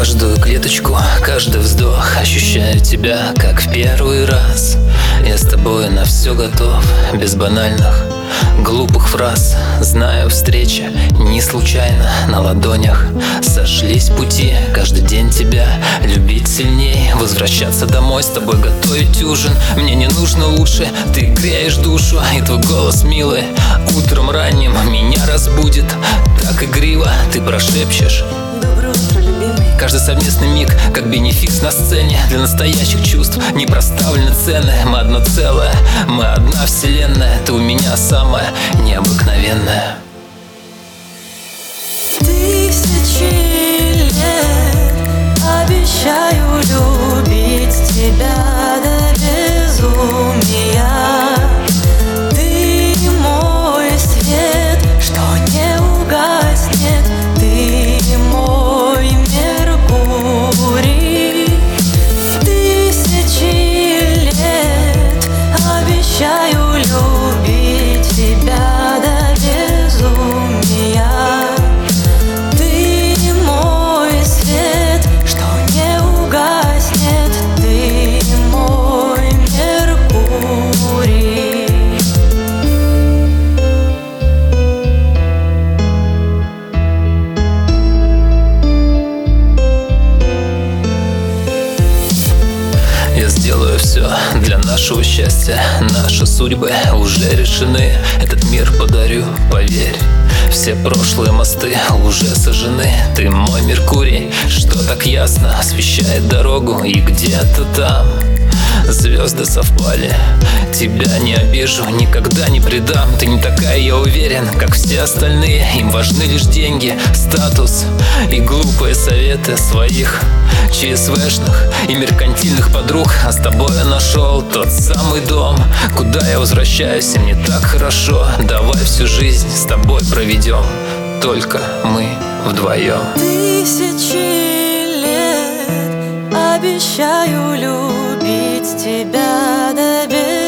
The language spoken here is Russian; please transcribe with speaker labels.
Speaker 1: Каждую клеточку, каждый вздох ощущаю тебя, как в первый раз. Я с тобой на все готов, без банальных, глупых фраз. Знаю, встреча не случайно, на ладонях сошлись пути. Каждый день тебя любить сильней, возвращаться домой, с тобой готовить ужин. Мне не нужно лучше, ты греешь душу, и твой голос, милый, утром ранним меня разбудит. Так игриво ты прошепчешь:
Speaker 2: доброе утро, любимый.
Speaker 1: Каждый совместный миг, как бенефис на сцене. Для настоящих чувств не проставлены цены. Мы одно целое, мы одна вселенная. Ты у меня самая необыкновенная.
Speaker 2: Тысячи лет обещаю любить тебя до безумия. Ты мой свет, что не угаснет. Ты мой Меркурий. Тысячи лет обещаю любить тебя до безумия. Ты мой свет, что не угаснет. Ты мой Меркурий.
Speaker 1: Я сделаю все для нашего счастья. Наши судьбы уже решены. Этот мир подарю, поверь. Все прошлые мосты уже сожжены. Ты мой Меркурий, что так ясно освещает дорогу. И где-то там звезды совпали. Тебя не обижу, никогда не предам. Ты не такая, я уверен, как все остальные. Им важны лишь деньги, статус и глупые советы своих ЧСВшных и меркантильных подруг. А с тобой я нашел тот самый дом, куда я возвращаюсь, и мне так хорошо. Давай всю жизнь с тобой проведем, только мы вдвоем.
Speaker 2: Тысячи лет обещаю любить тебя до безумия.